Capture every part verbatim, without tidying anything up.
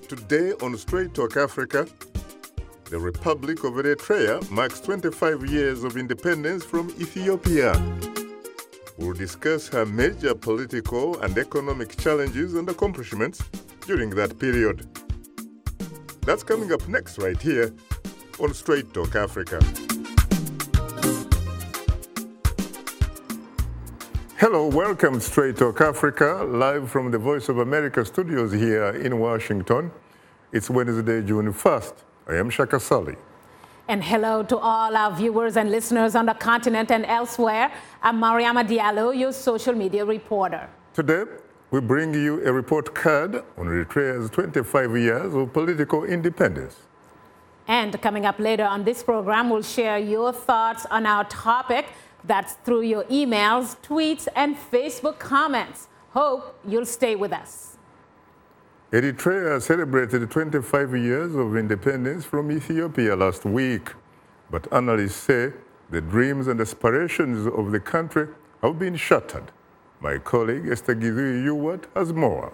Today on Straight Talk Africa, the Republic of Eritrea marks twenty-five years of independence from Ethiopia. We'll discuss her major political and economic challenges and accomplishments during that period. That's coming up next right here on Straight Talk Africa. Hello, welcome to Straight Talk Africa, live from the Voice of America studios here in Washington. It's Wednesday, June first. I am Shaka Sali. And hello to all our viewers and listeners on the continent and elsewhere. I'm Mariama Diallo, your social media reporter. Today, we bring you a report card on Eritrea's twenty-five years of political independence. And coming up later on this program, we'll share your thoughts on our topic. That's through your emails, tweets, and Facebook comments. Hope you'll stay with us. Eritrea celebrated twenty-five years of independence from Ethiopia last week. But analysts say the dreams and aspirations of the country have been shattered. My colleague Esther Githui-Yuwat has more.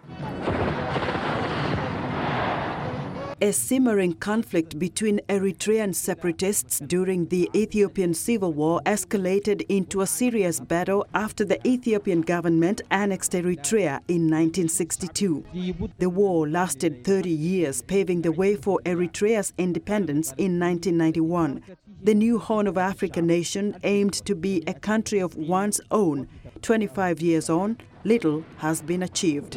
A simmering conflict between Eritrean separatists during the Ethiopian civil war escalated into a serious battle after the Ethiopian government annexed Eritrea in nineteen sixty-two. The war lasted thirty years, paving the way for Eritrea's independence in nineteen ninety-one. The new Horn of Africa nation aimed to be a country of one's own. twenty-five years on, little has been achieved.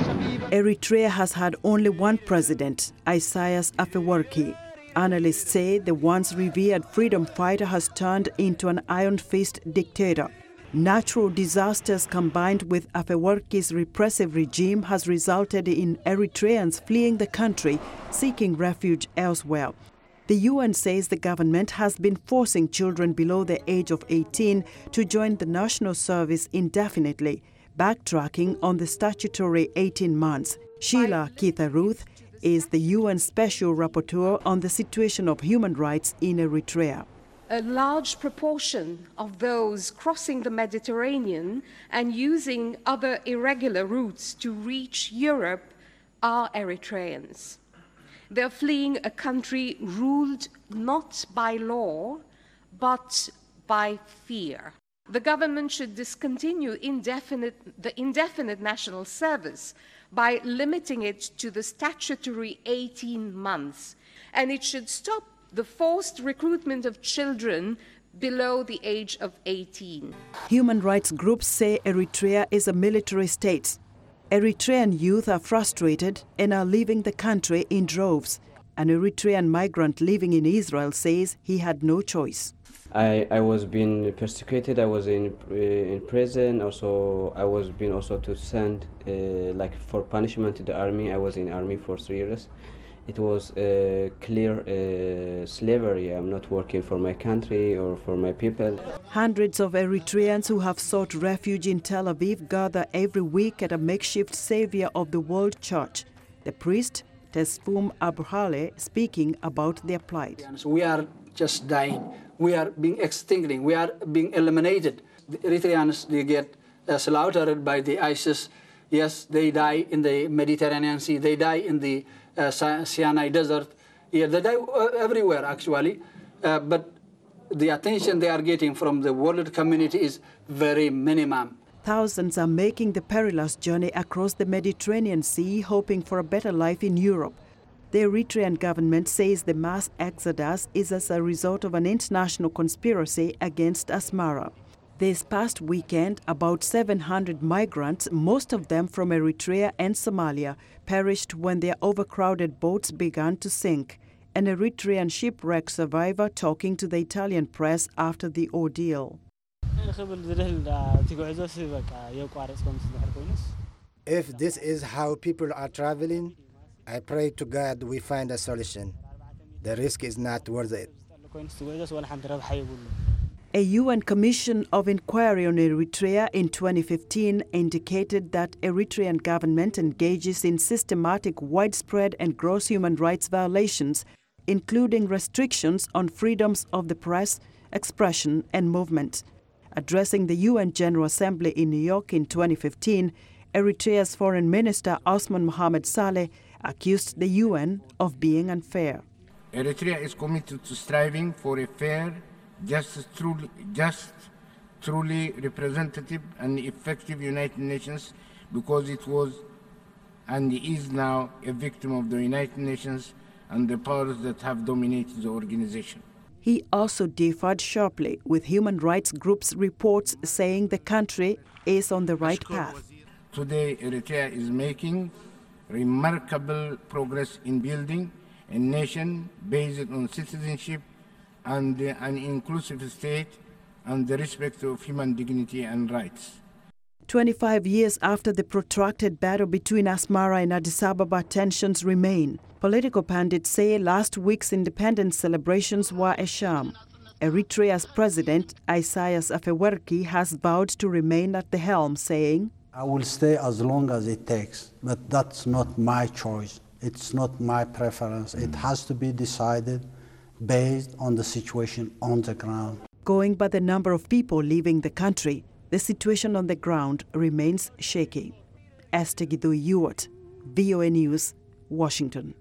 Eritrea has had only one president, Isaias Afewerki. Analysts say the once revered freedom fighter has turned into an iron-fist dictator. Natural disasters combined with Afewerki's repressive regime has resulted in Eritreans fleeing the country, seeking refuge elsewhere. The U N says the government has been forcing children below the age of eighteen to join the national service indefinitely, backtracking on the statutory eighteen months. Sheila Keitha-Ruth is the U N Special Rapporteur on the situation of human rights in Eritrea. A large proportion of those crossing the Mediterranean and using other irregular routes to reach Europe are Eritreans. They're fleeing a country ruled not by law, but by fear. The government should discontinue indefinite, the indefinite national service by limiting it to the statutory eighteen months. And it should stop the forced recruitment of children below the age of eighteen. Human rights groups say Eritrea is a military state. Eritrean youth are frustrated and are leaving the country in droves. An Eritrean migrant living in Israel says he had no choice. I, I was being persecuted, I was in uh, in prison, also I was being also to send uh, like for punishment to the army. I was in army for three years. It was uh, clear uh, slavery. I'm not working for my country or for my people. Hundreds of Eritreans who have sought refuge in Tel Aviv gather every week at a makeshift savior of the world church. The priest, Tesfum Abrahale, speaking about their plight. We are just dying. We are being extinguished. We are being eliminated. The Eritreans, they get uh, slaughtered by the ISIS. Yes, they die in the Mediterranean Sea. They die in the uh, Sinai Desert. Yeah, they die uh, everywhere, actually. Uh, but the attention they are getting from the world community is very minimum. Thousands are making the perilous journey across the Mediterranean Sea, hoping for a better life in Europe. The Eritrean government says the mass exodus is as a result of an international conspiracy against Asmara. This past weekend, about seven hundred migrants, most of them from Eritrea and Somalia, perished when their overcrowded boats began to sink. An Eritrean shipwreck survivor talking to the Italian press after the ordeal. If this is how people are traveling, I pray to God we find a solution. The risk is not worth it. A U N Commission of Inquiry on Eritrea in twenty fifteen indicated that Eritrean government engages in systematic, widespread and gross human rights violations, including restrictions on freedoms of the press, expression and movement. Addressing the U N General Assembly in New York in twenty fifteen, Eritrea's Foreign Minister Osman Mohamed Saleh accused the U N of being unfair. Eritrea is committed to striving for a fair, just, truly, just, truly representative and effective United Nations because it was and is now a victim of the United Nations and the powers that have dominated the organization. He also differed sharply with human rights groups' reports saying the country is on the right path. Today, Eritrea is making remarkable progress in building a nation based on citizenship and an inclusive state and the respect of human dignity and rights. twenty-five years after the protracted battle between Asmara and Addis Ababa, tensions remain. Political pundits say last week's independence celebrations were a sham. Eritrea's president, Isaias Afewerki, has vowed to remain at the helm, saying, I will stay as long as it takes, but that's not my choice. It's not my preference. It has to be decided based on the situation on the ground. Going by the number of people leaving the country, the situation on the ground remains shaky. Esther Githui-Ewart, V O A News, Washington.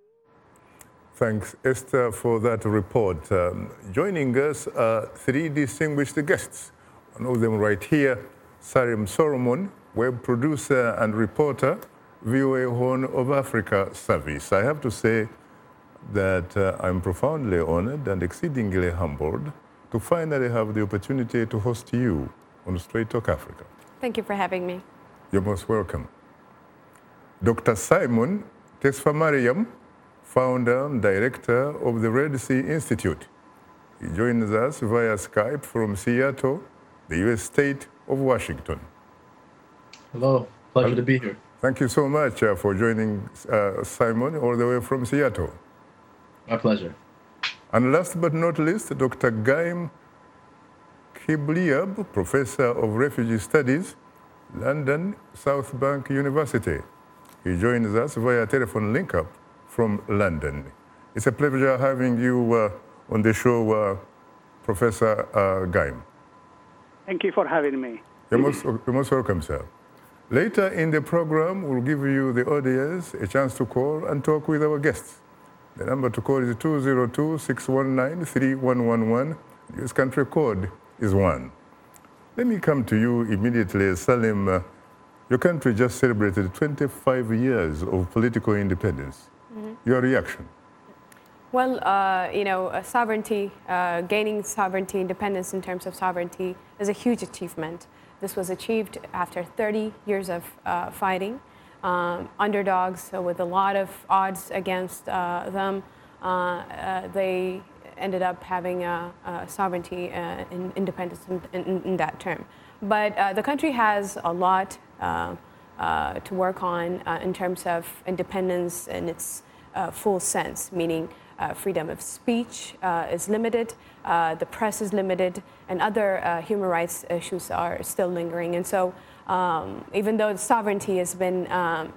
Thanks, Esther, for that report. Um, joining us are three distinguished guests. One of them right here, Sarim Solomon, web producer and reporter, V O A Horn of Africa service. I have to say that uh, I'm profoundly honored and exceedingly humbled to finally have the opportunity to host you on Straight Talk Africa. Thank you for having me. You're most welcome. Doctor Simon Tesfamariam, founder and director of the Red Sea Institute. He joins us via Skype from Seattle, the U S state of Washington. Hello, pleasure to be here. Thank you so much uh, for joining uh, Simon all the way from Seattle. My pleasure. And last but not least, Doctor Gaim Kibliab, Professor of Refugee Studies, London South Bank University. He joins us via telephone link-up from London. It's a pleasure having you uh, on the show, uh, Professor uh, Gaim. Thank you for having me. You're most, you're most welcome, sir. Later in the program, we'll give you, the audience, a chance to call and talk with our guests. The number to call is two zero two, six one nine, three one one one. The U S country code is one. Let me come to you immediately, Salim. Uh, your country just celebrated twenty-five years of political independence. Mm-hmm. Your reaction? Well, uh, you know, uh, sovereignty, uh, gaining sovereignty, independence in terms of sovereignty is a huge achievement. This was achieved after thirty years of uh, fighting. Um, underdogs uh, with a lot of odds against uh, them, uh, uh, they ended up having a, a sovereignty uh, and independence in, in, in that term. But uh, the country has a lot uh, uh, to work on uh, in terms of independence in its uh, full sense, meaning uh, freedom of speech uh, is limited, uh, the press is limited, and other uh, human rights issues are still lingering. And so um, even though sovereignty has been um,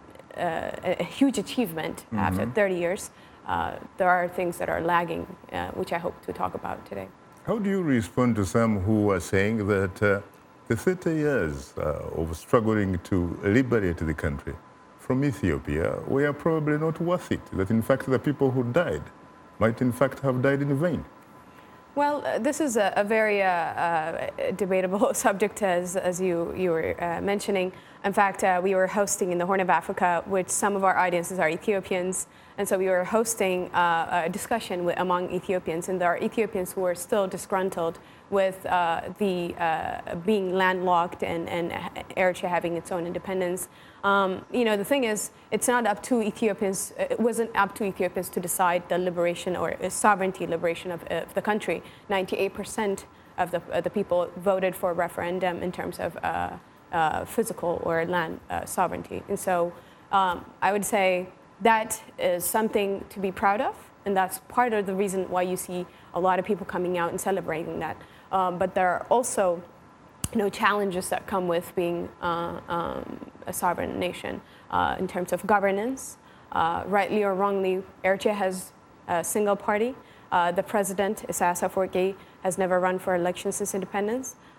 a, a huge achievement mm-hmm. after thirty years, uh, there are things that are lagging, uh, which I hope to talk about today. How do you respond to some who are saying that uh, the thirty years uh, of struggling to liberate the country from Ethiopia were probably not worth it, that in fact the people who died might in fact have died in vain? Well, uh, this is a, a very uh, uh, debatable subject, as, as you, you were uh, mentioning. In fact, uh, we were hosting in the Horn of Africa, which some of our audiences are Ethiopians, and so we were hosting uh, a discussion with, among Ethiopians, and there are Ethiopians who are still disgruntled with uh, the uh, being landlocked and, and Eritrea having its own independence. Um, you know, the thing is, it's not up to Ethiopians, it wasn't up to Ethiopians to decide the liberation or sovereignty liberation of, of the country. ninety-eight percent of the, of the people voted for a referendum in terms of uh, uh, physical or land uh, sovereignty. And so um, I would say that is something to be proud of, and that's part of the reason why you see a lot of people coming out and celebrating that. Um, but there are also you know, challenges that come with being uh, um, a sovereign nation uh, in terms of governance. Uh, rightly or wrongly, Eritrea has a single party. Uh, the president, Isaias Afwerki, has never run for election since independence.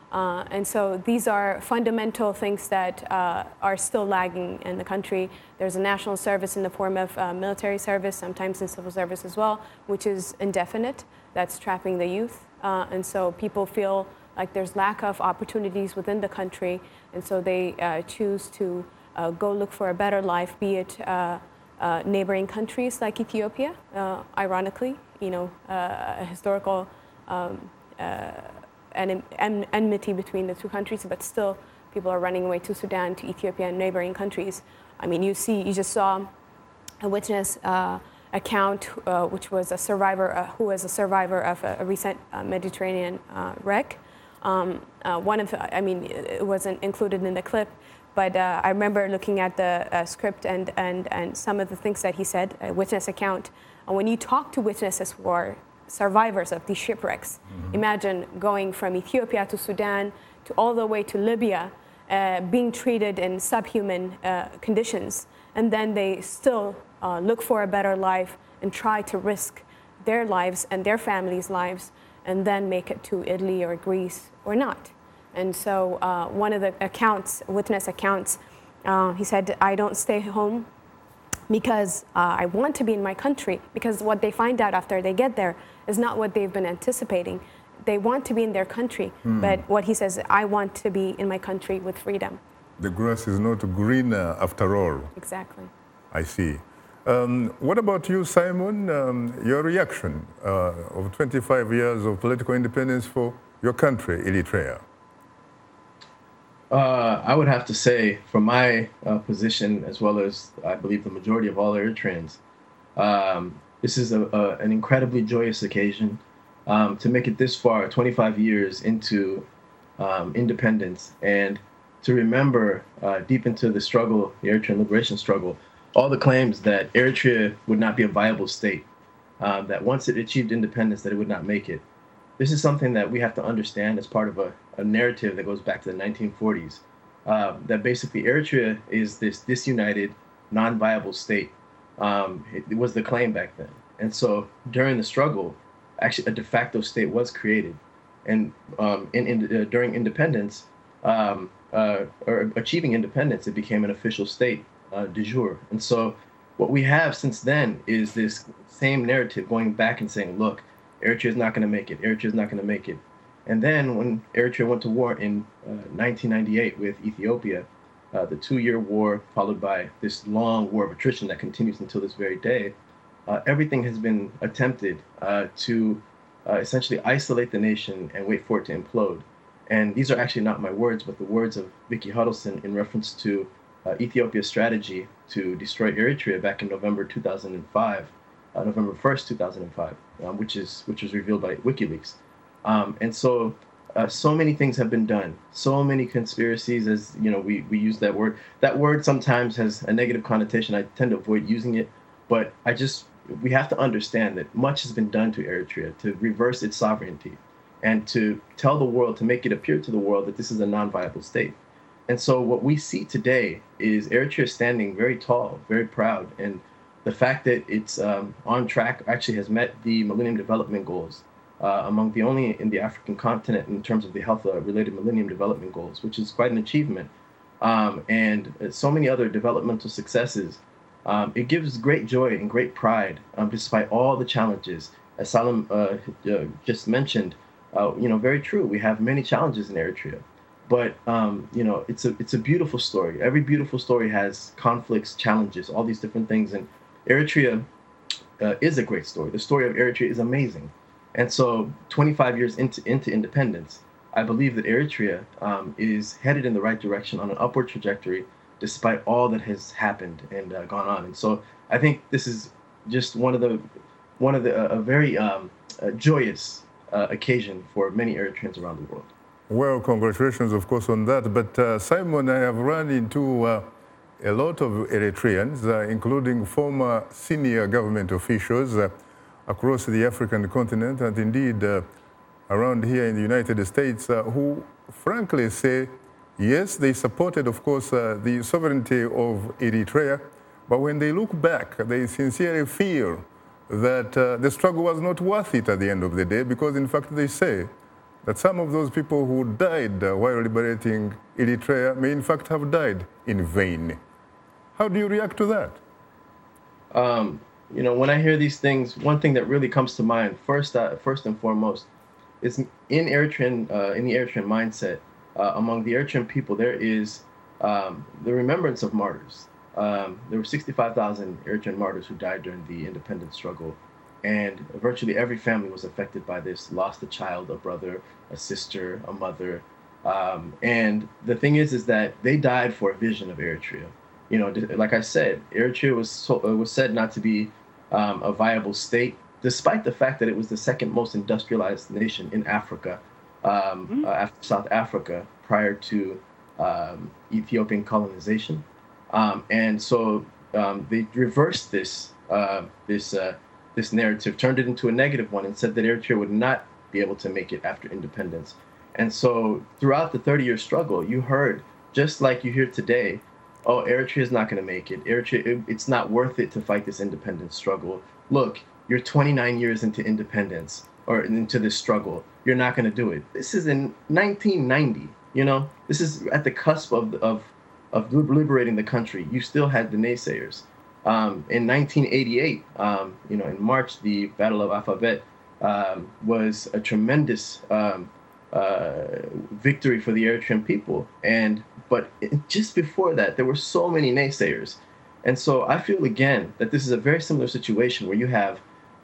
Uh, and so these are fundamental things that uh, are still lagging in the country. There's a national service in the form of uh, military service, sometimes in civil service as well, which is indefinite. That's trapping the youth. Uh, and so people feel like there's lack of opportunities within the country. And so they uh, choose to uh, go look for a better life, be it uh, uh, neighboring countries like Ethiopia, uh, ironically, you know, uh, a historical um, uh, and en enmity between the two countries, but still people are running away to Sudan, to Ethiopia, and neighboring countries. I mean, you see, you just saw a witness uh, account, uh, which was a survivor, uh, who was a survivor of a, a recent uh, Mediterranean uh, wreck. Um, uh, one of, I mean, it wasn't included in the clip, but uh, I remember looking at the uh, script and, and, and some of the things that he said, a witness account. And when you talk to witnesses who are survivors of these shipwrecks. Mm-hmm. Imagine going from Ethiopia to Sudan to all the way to Libya, uh, being treated in subhuman uh, conditions, and then they still uh, look for a better life and try to risk their lives and their families' lives, and then make it to Italy or Greece or not. And so uh, one of the accounts, witness accounts, uh, he said, "I don't stay home because uh, I want to be in my country, because what they find out after they get there is not what they've been anticipating. They want to be in their country, mm. but what he says, I want to be in my country with freedom." The grass is not greener after all. Exactly. I see. Um, what about you, Simon? Um, your reaction uh, of twenty-five years of political independence for your country, Eritrea? Uh, I would have to say, from my uh, position, as well as I believe the majority of all Eritreans, um, this is a, a, an incredibly joyous occasion um, to make it this far, twenty-five years into um, independence, and to remember uh, deep into the struggle, the Eritrean liberation struggle, all the claims that Eritrea would not be a viable state, um, that once it achieved independence, that it would not make it. This is something that we have to understand as part of a, a narrative that goes back to the nineteen forties, uh, that basically Eritrea is this disunited, non-viable state. Um, it, it was the claim back then. And so during the struggle, actually a de facto state was created. And um, in, in, uh, during independence, um, uh, or achieving independence, it became an official state, uh, de jure. And so what we have since then is this same narrative going back and saying, look, Eritrea is not going to make it. Eritrea is not going to make it. And then when Eritrea went to war in uh, nineteen ninety-eight with Ethiopia, uh, the two-year war followed by this long war of attrition that continues until this very day, uh, everything has been attempted uh, to uh, essentially isolate the nation and wait for it to implode. And these are actually not my words, but the words of Vicky Huddleston in reference to uh, Ethiopia's strategy to destroy Eritrea back in November two thousand five. Uh, November first, two thousand five, um, which is which was revealed by WikiLeaks, um, and so uh, so many things have been done. So many conspiracies, as you know, we we use that word. That word sometimes has a negative connotation. I tend to avoid using it, but I just we have to understand that much has been done to Eritrea to reverse its sovereignty, and to tell the world, to make it appear to the world that this is a non-viable state. And so what we see today is Eritrea standing very tall, very proud, and the fact that it's um, on track actually has met the Millennium Development Goals, uh, among the only in the African continent in terms of the health-related Millennium Development Goals, which is quite an achievement. Um, and so many other developmental successes. Um, it gives great joy and great pride, um, despite all the challenges. As Salam uh, uh, just mentioned, uh, you know, very true. We have many challenges in Eritrea. But, um, you know, it's a, it's a beautiful story. Every beautiful story has conflicts, challenges, all these different things. And Eritrea uh, is a great story. The story of Eritrea is amazing. And so twenty-five years into, into independence, I believe that Eritrea um, is headed in the right direction on an upward trajectory, despite all that has happened and uh, gone on. And so I think this is just one of the, one of the, uh, a very um, uh, joyous uh, occasion for many Eritreans around the world. Well, congratulations, of course, on that. But uh, Simon, I have run into uh, a lot of Eritreans, uh, including former senior government officials uh, across the African continent and indeed uh, around here in the United States, uh, who frankly say, yes, they supported, of course, uh, the sovereignty of Eritrea, but when they look back, they sincerely feel that uh, the struggle was not worth it at the end of the day, because in fact they say that some of those people who died uh, while liberating Eritrea may in fact have died in vain. How do you react to that? Um, you know, when I hear these things, one thing that really comes to mind, first, uh, first and foremost, is in Eritrean, uh, in the Eritrean mindset, uh, among the Eritrean people, there is um, the remembrance of martyrs. Um, there were sixty-five thousand Eritrean martyrs who died during the independence struggle, and virtually every family was affected by this, lost a child, a brother, a sister, a mother. Um, and the thing is, is that they died for a vision of Eritrea. You know, like I said, Eritrea was so, uh, was said not to be um, a viable state, despite the fact that it was the second most industrialized nation in Africa, um, mm-hmm. uh, after South Africa, prior to um, Ethiopian colonization. Um, and so um, they reversed this uh, this uh, this narrative, turned it into a negative one, and said that Eritrea would not be able to make it after independence. And so throughout the thirty-year struggle, you heard, just like you hear today, oh, Eritrea is not going to make it. Eritrea, it, it's not worth it to fight this independence struggle. Look, you're twenty-nine years into independence, or into this struggle. You're not going to do it. This is in nineteen ninety, you know? This is at the cusp of of of liberating the country. You still had the naysayers. Um, in nineteen eighty-eight, um, you know, in March, the Battle of Alphabet um, was a tremendous um, uh, victory for the Eritrean people. And but it, just before that, there were so many naysayers. And so I feel again that this is a very similar situation where you have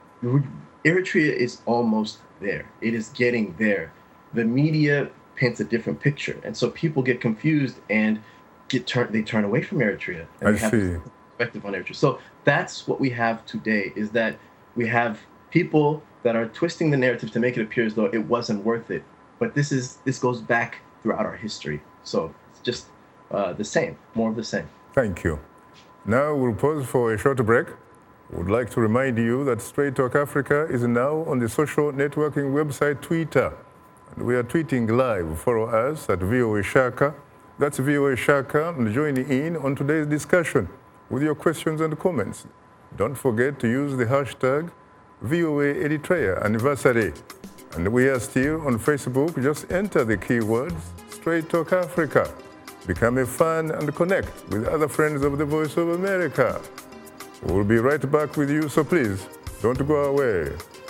Eritrea is almost there. It is getting there. The media paints a different picture, and so people get confused and get turned. They turn away from Eritrea. And I they have see. this perspective on Eritrea. So that's what we have today. Is that we have people that are twisting the narrative to make it appear as though it wasn't worth it. But this is this goes back throughout our history. So it's just uh, the same, more of the same. Thank you. Now we'll pause for a short break. Would like to remind you that Straight Talk Africa is now on the social networking website Twitter. And we are tweeting live. Follow us at V O A Shaka. That's V O A Shaka, and join in on today's discussion with your questions and comments. Don't forget to use the hashtag V O A Eritrea Anniversary. And we are still on Facebook. Just enter the keywords Straight Talk Africa. Become a fan and connect with other friends of the Voice of America. We'll be right back with you, so please don't go away.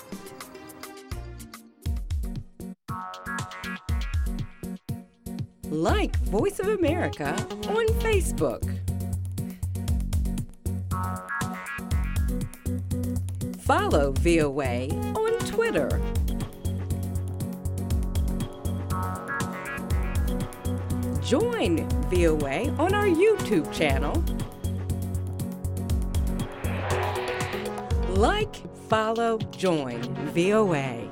Like Voice of America on Facebook. Follow V O A on Twitter. Join V O A on our YouTube channel. Like, follow, join V O A.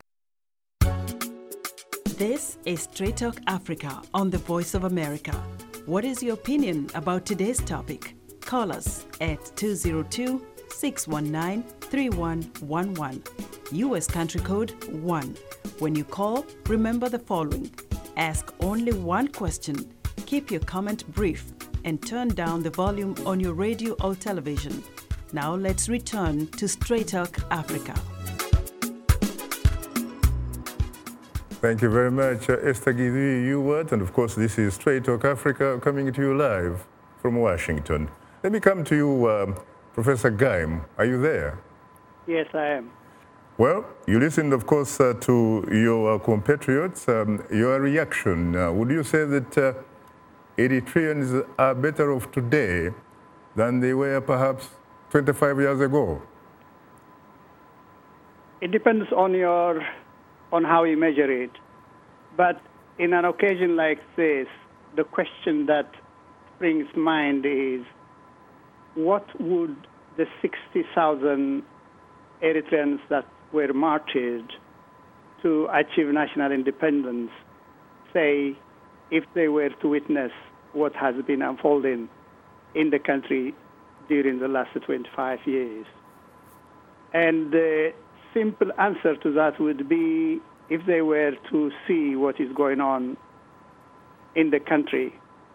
This is Straight Talk Africa on the Voice of America. What is your opinion about today's topic? Call us at two zero two, six one nine, three one one one. U S country code one. When you call, remember the following. Ask only one question, keep your comment brief, and turn down the volume on your radio or television. Now let's return to Straight Talk Africa. Thank you very much, uh, Esther Githui-Ewart. And of course, this is Straight Talk Africa coming to you live from Washington. Let me come to you, um, Professor Gaim. Are you there? Yes, I am. Well, you listened, of course, uh, to your uh, compatriots. Um, your reaction, uh, would you say that uh, Eritreans are better off today than they were perhaps twenty-five years ago? It depends on your, on how you measure it. But in an occasion like this, the question that springs to mind is, what would the sixty thousand Eritreans that were martyred to achieve national independence say if they were to witness what has been unfolding in the country during the last twenty-five years? And the simple answer to that would be, if they were to see what is going on in the country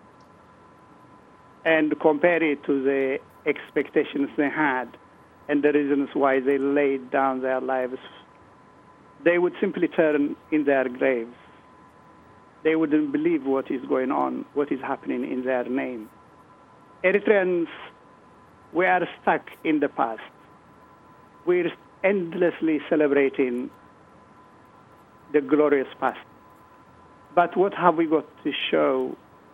and compare it to the expectations they had and the reasons why they laid down their lives they would simply turn in their graves. They wouldn't believe what is going on, what is happening in their name. Eritreans, we are stuck in the past. We're endlessly celebrating the glorious past. But what have we got to show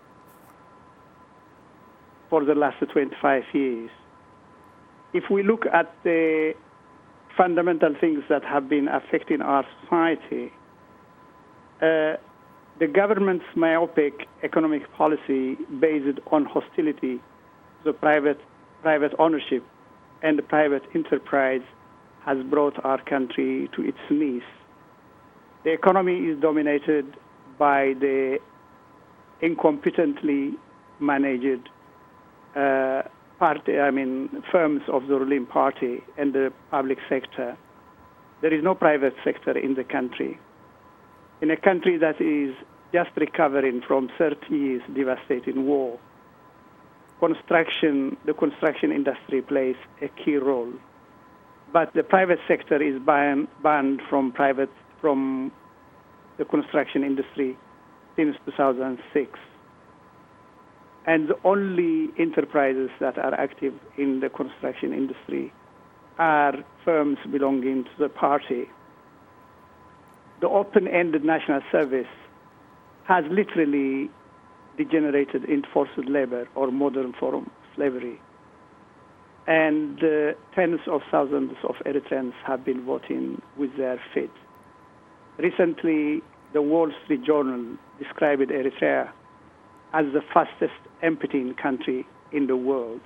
for the last twenty-five years? If we look at the fundamental things that have been affecting our society, uh, the government's myopic economic policy based on hostility to private, private ownership and private enterprise has brought our country to its knees. The economy is dominated by the incompetently managed uh, party, I mean, firms of the ruling party and the public sector. There is no private sector in the country. In a country that is just recovering from thirty years devastating war, construction, the construction industry plays a key role. But the private sector is banned, banned from private from the construction industry since two thousand six. And the only enterprises that are active in the construction industry are firms belonging to the party. The open-ended national service has literally degenerated into forced labor or modern form of slavery. And uh, tens of thousands of Eritreans have been voting with their feet. Recently, the Wall Street Journal described Eritrea as the fastest emptying country in the world.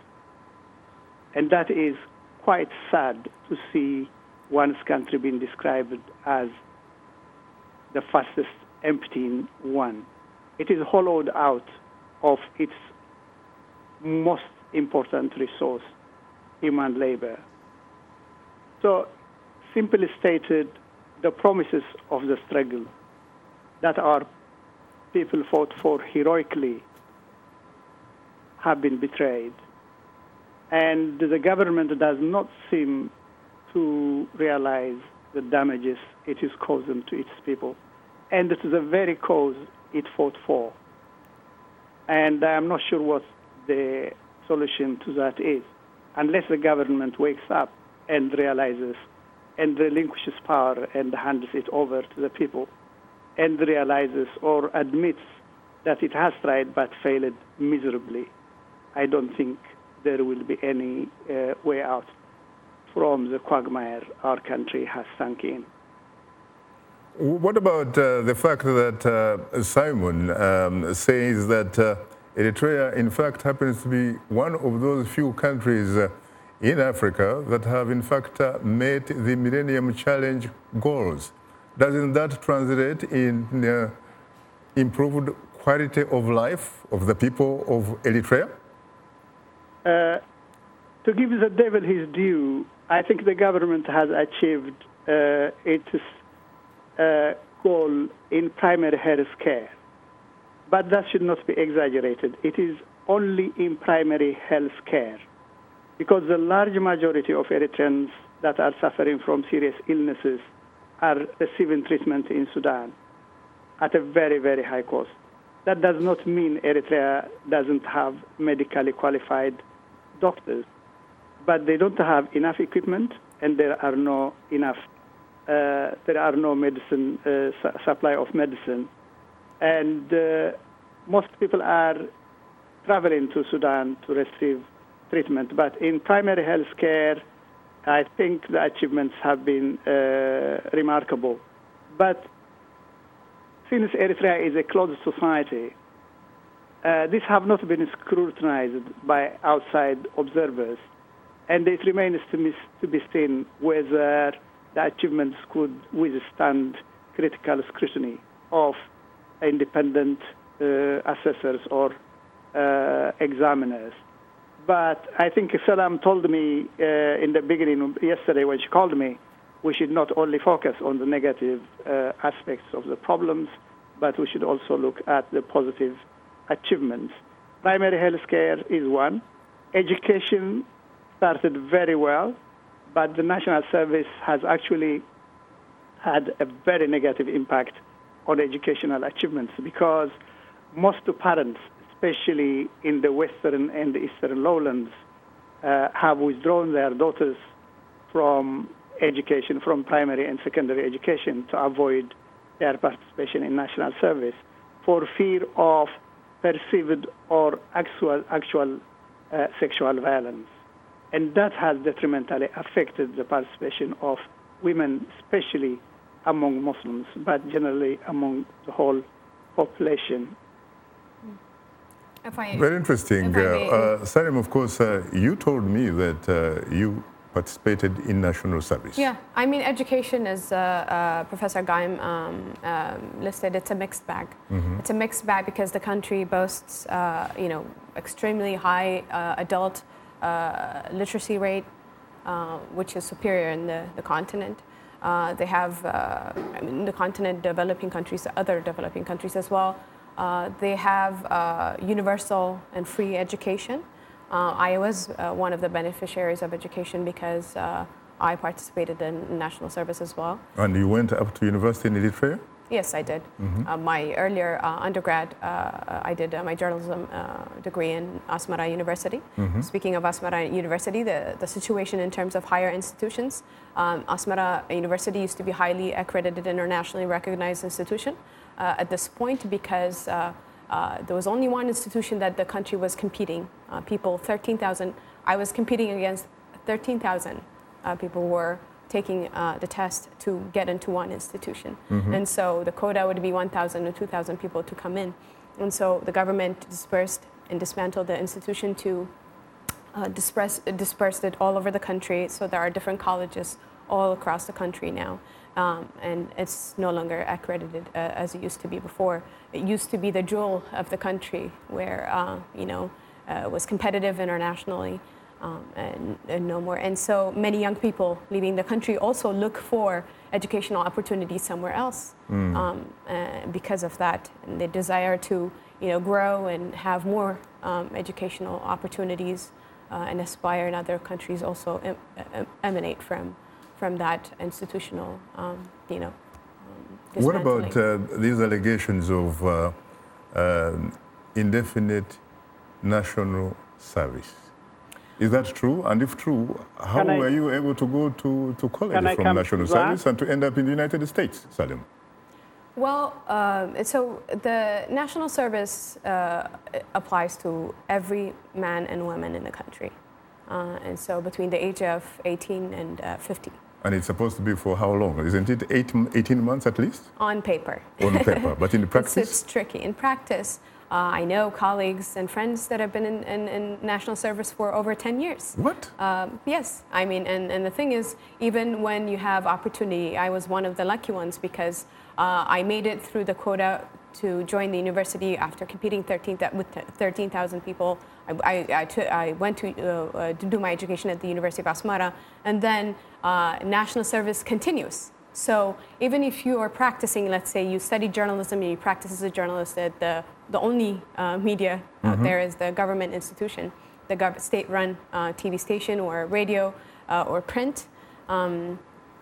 And that is quite sad to see one's country being described as the fastest emptying one. It is hollowed out of its most important resource, human labor. So, simply stated, the promises of the struggle that our people fought for heroically have been betrayed. And the government does not seem to realize the damages it is causing to its people, and to the very cause it fought for. And I am not sure what the solution to that is, unless the government wakes up and realizes and relinquishes power and hands it over to the people, and realizes or admits that it has tried but failed miserably. I don't think there will be any uh, way out from the quagmire our country has sunk in. What about uh, the fact that uh, Simon um, says that uh, Eritrea, in fact, happens to be one of those few countries uh, in Africa that have, in fact, uh, met the Millennium Challenge goals? Doesn't that translate in uh, improved quality of life of the people of Eritrea? Uh, to give the devil his due, I think the government has achieved uh, its uh, goal in primary health care. But that should not be exaggerated. It is only in primary health care, because the large majority of Eritreans that are suffering from serious illnesses are receiving treatment in Sudan at a very, very high cost. That does not mean Eritrea doesn't have medically qualified doctors, but they don't have enough equipment, and there are no enough, uh, there are no medicine, uh, su supply of medicine. And uh, most people are traveling to Sudan to receive treatment. But in primary health care, I think the achievements have been uh, remarkable. But since Eritrea is a closed society, uh, these have not been scrutinized by outside observers, and it remains to be, to be seen whether the achievements could withstand critical scrutiny of independent uh, assessors or uh, examiners. But I think Salam told me uh, in the beginning, yesterday when she called me, we should not only focus on the negative uh, aspects of the problems, but we should also look at the positive achievements. Primary health care is one. Education started very well, but the National Service has actually had a very negative impact on educational achievements because most parents, especially in the western and eastern lowlands, uh, have withdrawn their daughters from education, from primary and secondary education, to avoid their participation in national service for fear of perceived or actual, actual uh, sexual violence. And that has detrimentally affected the participation of women, especially among Muslims, but generally among the whole population. If I, Very interesting. if I may- Uh, uh, Salim, of course, uh, you told me that uh, you participated in national service. Yeah, I mean, education, as uh, uh, Professor Gaim um, um, listed, it's a mixed bag. Mhm. It's a mixed bag because the country boasts, uh, you know, extremely high uh, adult uh, literacy rate, uh, which is superior in the, the continent. Uh, they have, uh, I mean, the continent, developing countries, other developing countries as well. Uh, they have uh, universal and free education. Uh, I was uh, one of the beneficiaries of education because uh, I participated in national service as well. And you went up to university in Eritrea? Yes, I did. Mhm. Uh, my earlier uh, undergrad, uh, I did uh, my journalism uh, degree in Asmara University. Mhm. Speaking of Asmara University, the, the situation in terms of higher institutions, um, Asmara University used to be highly accredited, internationally recognized institution uh, at this point because uh, uh, there was only one institution that the country was competing. Uh, people, thirteen thousand. I was competing against thirteen thousand uh, people were taking uh, the test to get into one institution. Mhm. And so the quota would be one thousand or two thousand people to come in. And so the government dispersed and dismantled the institution to uh, disperse, dispersed it all over the country. So there are different colleges all across the country now. Um, and it's no longer accredited uh, as it used to be before. It used to be the jewel of the country where, uh, you know, uh, was competitive internationally. Um, and, and no more. And so many young people leaving the country also look for educational opportunities somewhere else Mm. um, uh, because of that. And they desire to, you know, grow and have more um, educational opportunities uh, and aspire in other countries also em- em- emanate from, from that institutional, um, you know, um, What about dismantling. uh, these allegations of uh, uh, indefinite national service? Is that true? And if true, how Can I- were you able to go to, to college Can I from come national to that? service and to end up in the United States, Salim? Well, um, so the national service uh, applies to every man and woman in the country. Uh, and so between the age of eighteen and uh, fifty. And it's supposed to be for how long? Isn't it eight, eighteen months at least? On paper. On paper. But in practice? It's, it's tricky. In practice, uh, I know colleagues and friends that have been in, in, in national service for over ten years. What? Um, yes. I mean, and, and the thing is, even when you have opportunity, I was one of the lucky ones because uh, I made it through the quota to join the university after competing thirteen, with thirteen thousand people. I, I, I, took, I went to, uh, uh, to do my education at the University of Asmara, and then uh, national service continues. So even if you are practicing, let's say you study journalism and you practice as a journalist at the, the only uh, media out Mhm. there is the government institution, the gov- state-run uh, T V station or radio uh, or print. Um,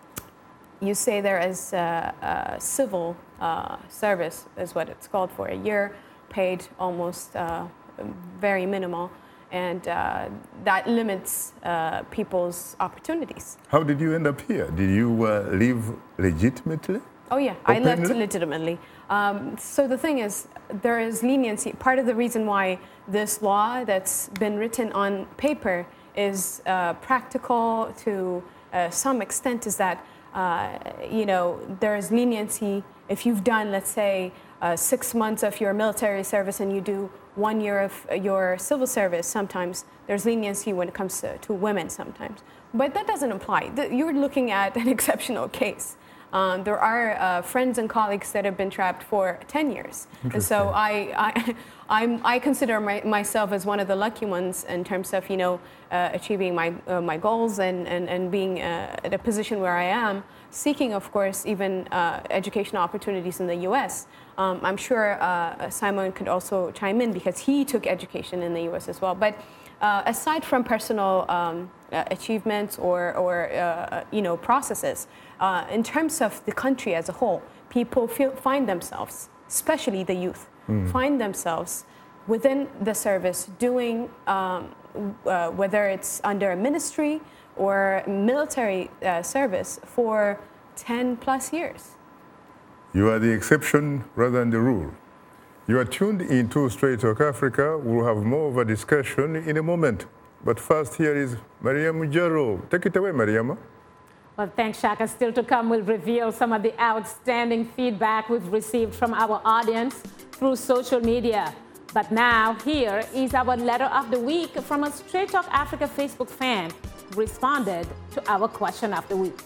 you say there is uh, uh, civil uh, service, is what it's called, for a year, paid almost uh, very minimal, and uh, that limits uh, people's opportunities. How did you end up here? Did you uh, live legitimately? Oh yeah, I left Openly? legitimately. Um, so the thing is, there is leniency. Part of the reason why this law that's been written on paper is uh, practical to uh, some extent is that, uh, you know, there is leniency if you've done, let's say, uh, six months of your military service and you do one year of your civil service. Sometimes there's leniency when it comes to, to women sometimes. But that doesn't apply. The, you're looking at an exceptional case. Um, there are uh, friends and colleagues that have been trapped for ten years. And so I, I, I'm, I consider my, myself as one of the lucky ones in terms of, you know, uh, achieving my, uh, my goals and, and, and being uh, at a position where I am, seeking, of course, even uh, educational opportunities in the U S. Um, I'm sure uh, Simon could also chime in because he took education in the U S as well. But uh, aside from personal um, uh, achievements or, or uh, you know, processes, uh, in terms of the country as a whole, people feel, find themselves, especially the youth, mm. find themselves within the service doing, um, uh, whether it's under a ministry or military uh, service for ten plus years. You are the exception rather than the rule. You are tuned into Straight Talk Africa. We'll have more of a discussion in a moment. But first, here is Mariam Jaro. Take it away, Mariam. Well, thanks, Shaka. Still to come, we'll reveal some of the outstanding feedback we've received from our audience through social media. But now, here is our letter of the week from a Straight Talk Africa Facebook fan who responded to our question of the week.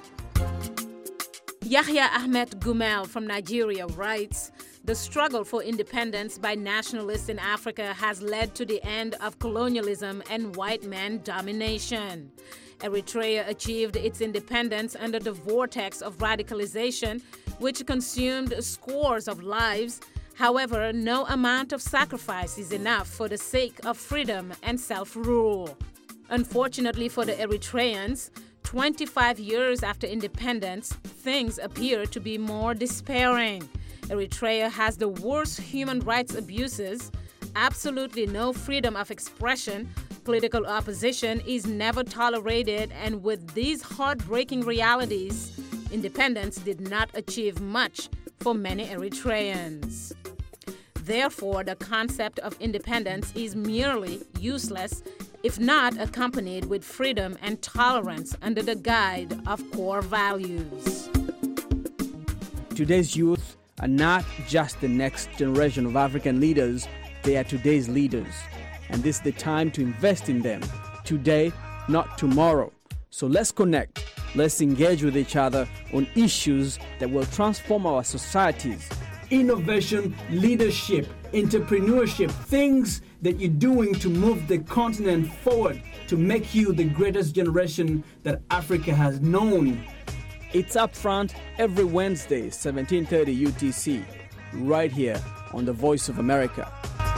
Yahya Ahmed Gumel from Nigeria writes, the struggle for independence by nationalists in Africa has led to the end of colonialism and white man domination. Eritrea achieved its independence under the vortex of radicalization, which consumed scores of lives. However, no amount of sacrifice is enough for the sake of freedom and self-rule. Unfortunately for the Eritreans, twenty-five years after independence, things appear to be more despairing. Eritrea has the worst human rights abuses, absolutely no freedom of expression, political opposition is never tolerated, and with these heartbreaking realities, independence did not achieve much for many Eritreans. Therefore, the concept of independence is merely useless if not accompanied with freedom and tolerance under the guide of core values. Today's youth are not just the next generation of African leaders, they are today's leaders. And this is the time to invest in them, today, not tomorrow. So let's connect, let's engage with each other on issues that will transform our societies. Innovation, leadership, entrepreneurship, things that you're doing to move the continent forward, to make you the greatest generation that Africa has known. It's Up Front every Wednesday, seventeen thirty U T C, right here on The Voice of America.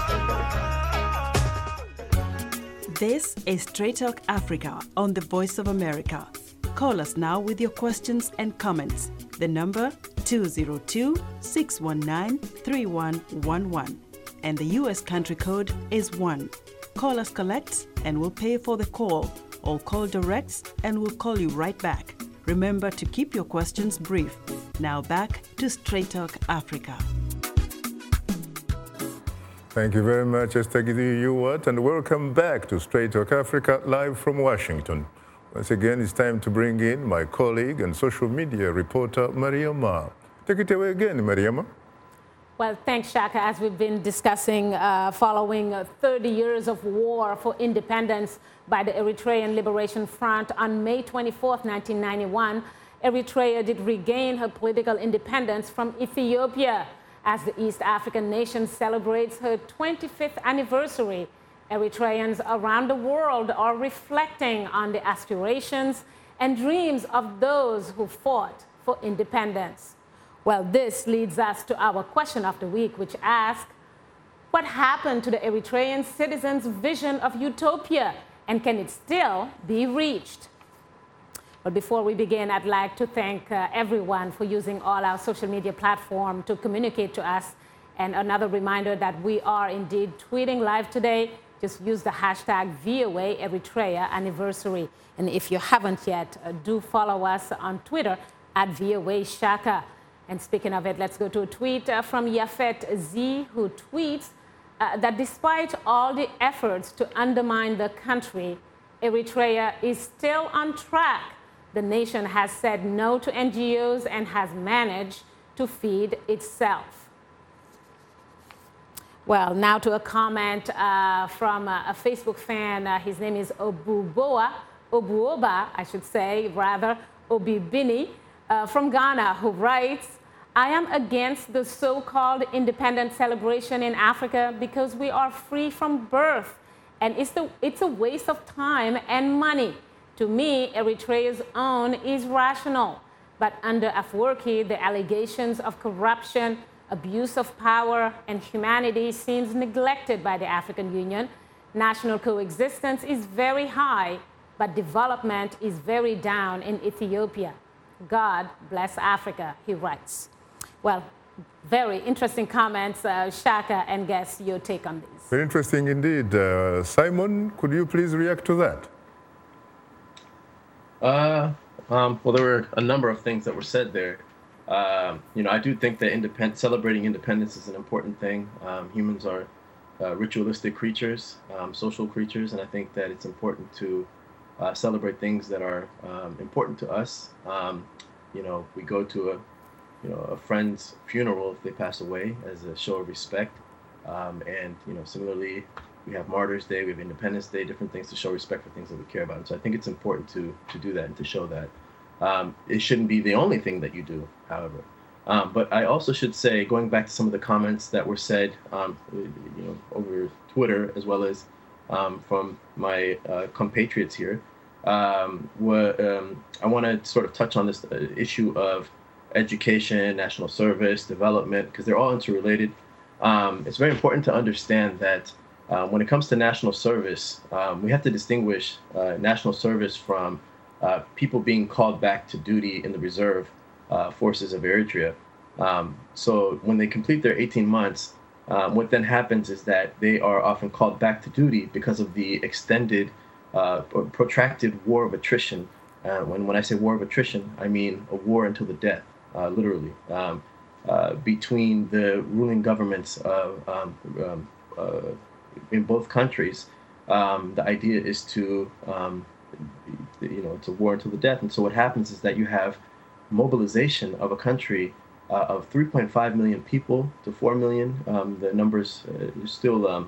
This is Straight Talk Africa on The Voice of America. Call us now with your questions and comments. The number two zero two, six one nine, three one one one. And the U S country code is one. Call us collect and we'll pay for the call. Or call directs and we'll call you right back. Remember to keep your questions brief. Now back to Straight Talk Africa. Thank you very much, Esther Gidi-Ewart, and welcome back to Straight Talk Africa, live from Washington. Once again, it's time to bring in my colleague and social media reporter, Mariama. Take it away again, Mariama. Well, thanks, Shaka. As we've been discussing, uh, following uh, thirty years of war for independence by the Eritrean Liberation Front on May twenty-fourth, nineteen ninety-one, Eritrea did regain her political independence from Ethiopia. As the East African nation celebrates her twenty-fifth anniversary, Eritreans around the world are reflecting on the aspirations and dreams of those who fought for independence. Well, this leads us to our question of the week, which asks, what happened to the Eritrean citizens' vision of utopia, and can it still be reached? But before we begin, I'd like to thank uh, everyone for using all our social media platform to communicate to us. And another reminder that we are indeed tweeting live today. Just use the hashtag V O A Eritrea Anniversary. And if you haven't yet, uh, do follow us on Twitter at V O A Shaka. And speaking of it, let's go to a tweet uh, from Yafet Z, who tweets uh, that despite all the efforts to undermine the country, Eritrea is still on track. The nation has said no to N G Os and has managed to feed itself. Well, now to a comment uh, from a, a Facebook fan. Uh, his name is Obuboa, Obuoba, I should say, rather, Obibini, uh, from Ghana, who writes, I am against the so-called independence celebration in Africa because we are free from birth, and it's, the, it's a waste of time and money. To me, Eritrea's own is rational, but under Afwerki, the allegations of corruption, abuse of power, and humanity seems neglected by the African Union. National coexistence is very high, but development is very down in Ethiopia. God bless Africa, he writes. Well, very interesting comments. Uh, Shaka and Guess, your take on these. Very interesting indeed. Uh, Simon, could you please react to that? Uh, um, well, there were a number of things that were said there. Um, you know, I do think that independ- celebrating independence is an important thing. Um, humans are uh, ritualistic creatures, um, social creatures, and I think that it's important to uh, celebrate things that are um, important to us. Um, you know, we go to a, you know, a friend's funeral if they pass away as a show of respect, um, and you know, similarly, we have Martyrs Day, we have Independence Day, different things to show respect for things that we care about. And so I think it's important to to do that and to show that. Um, it shouldn't be the only thing that you do, however. Um, but I also should say, going back to some of the comments that were said, um, you know, over Twitter as well as um, from my uh, compatriots here, um, what, um, I want to sort of touch on this uh, issue of education, national service, development, because they're all interrelated. Um, it's very important to understand that uh, when it comes to national service, um, we have to distinguish uh, national service from Uh, people being called back to duty in the reserve uh, forces of Eritrea. Um, so when they complete their eighteen months, um, what then happens is that they are often called back to duty because of the extended, uh, protracted war of attrition. Uh, when, when I say war of attrition, I mean a war until the death, uh, literally, um, uh, between the ruling governments of, um, um, uh, in both countries. Um, the idea is to um, you know, it's a war until the death. And so what happens is that you have mobilization of a country uh, of three point five million people to four million. Um, the numbers uh, are still um,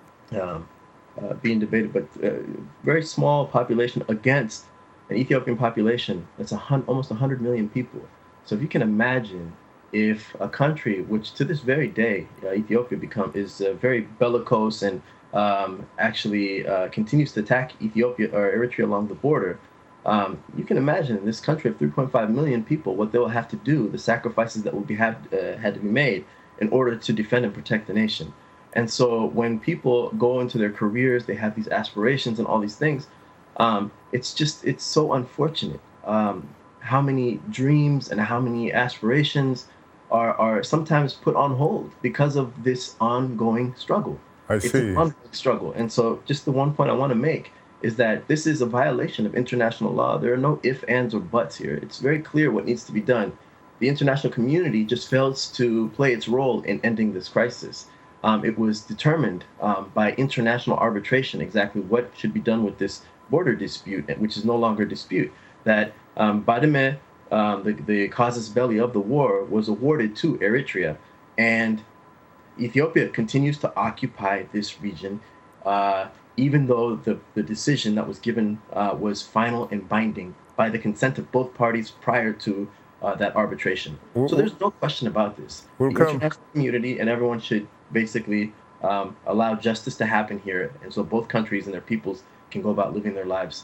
um, uh, being debated, but uh, very small population against an Ethiopian population that's a hun- almost one hundred million people. So if you can imagine if a country, which to this very day, uh, Ethiopia become is uh, very bellicose and Um, actually uh, continues to attack Ethiopia or Eritrea along the border, um, you can imagine in this country of three point five million people, what they will have to do, the sacrifices that will be have, uh, had to be made in order to defend and protect the nation. And so when people go into their careers, they have these aspirations and all these things. Um, it's just, it's so unfortunate um, how many dreams and how many aspirations are, are sometimes put on hold because of this ongoing struggle. I it's see. an ongoing struggle. And so just the one point I want to make is that this is a violation of international law. There are no ifs, ands, or buts here. It's very clear what needs to be done. The international community just fails to play its role in ending this crisis. Um, it was determined um, by international arbitration exactly what should be done with this border dispute, which is no longer a dispute, that um, Bademe, um, the, the casus belli of the war, was awarded to Eritrea. And Ethiopia continues to occupy this region, uh, even though the, the decision that was given uh, was final and binding by the consent of both parties prior to uh, that arbitration. We'll, so there's no question about this. We'll the come. international community and everyone should basically um, allow justice to happen here, and so both countries and their peoples can go about living their lives.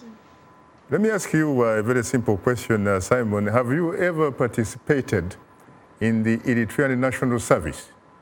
Let me ask you a very simple question, uh, Simon. Have you ever participated in the Eritrean National Service?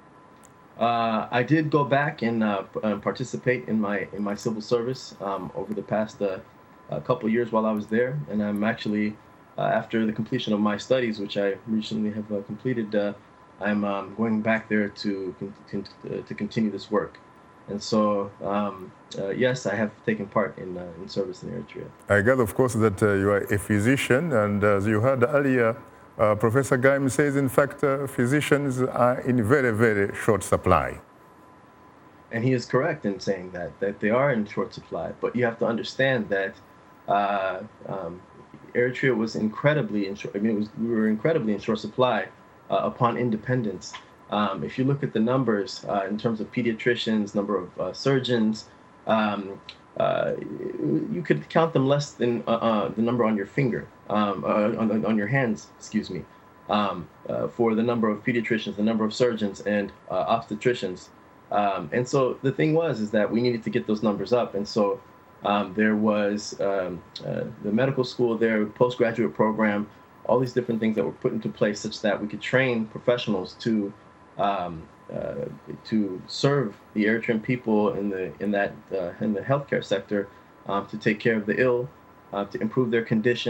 Uh, I did go back and uh, uh, participate in my in my civil service um, over the past uh, a couple of years while I was there, and I'm actually uh, after the completion of my studies, which I recently have uh, completed, uh, I'm um, going back there to con- con- uh, to continue this work. And so, um, uh, yes, I have taken part in uh, in service in Eritrea. I got, of course, that uh, you are a physician, and as you heard earlier, Uh, Professor Gaim says, in fact, uh, physicians are in very, very short supply. And he is correct in saying that, that they are in short supply. But you have to understand that uh, um, Eritrea was incredibly in short, I mean, it was, we were incredibly in short supply uh, upon independence. Um, if you look at the numbers uh, in terms of pediatricians, number of uh, surgeons, um, uh, you could count them less than uh, uh, the number on your finger. Um, uh, on, on your hands, excuse me, um, uh, for the number of pediatricians, the number of surgeons and uh, obstetricians. Um, and so the thing was, is that we needed to get those numbers up. And so um, there was um, uh, the medical school there, postgraduate program, all these different things that were put into place such that we could train professionals to um, uh, to serve the Eritrean people in the in that uh, in the healthcare sector, um, to take care of the ill, uh, to improve their condition,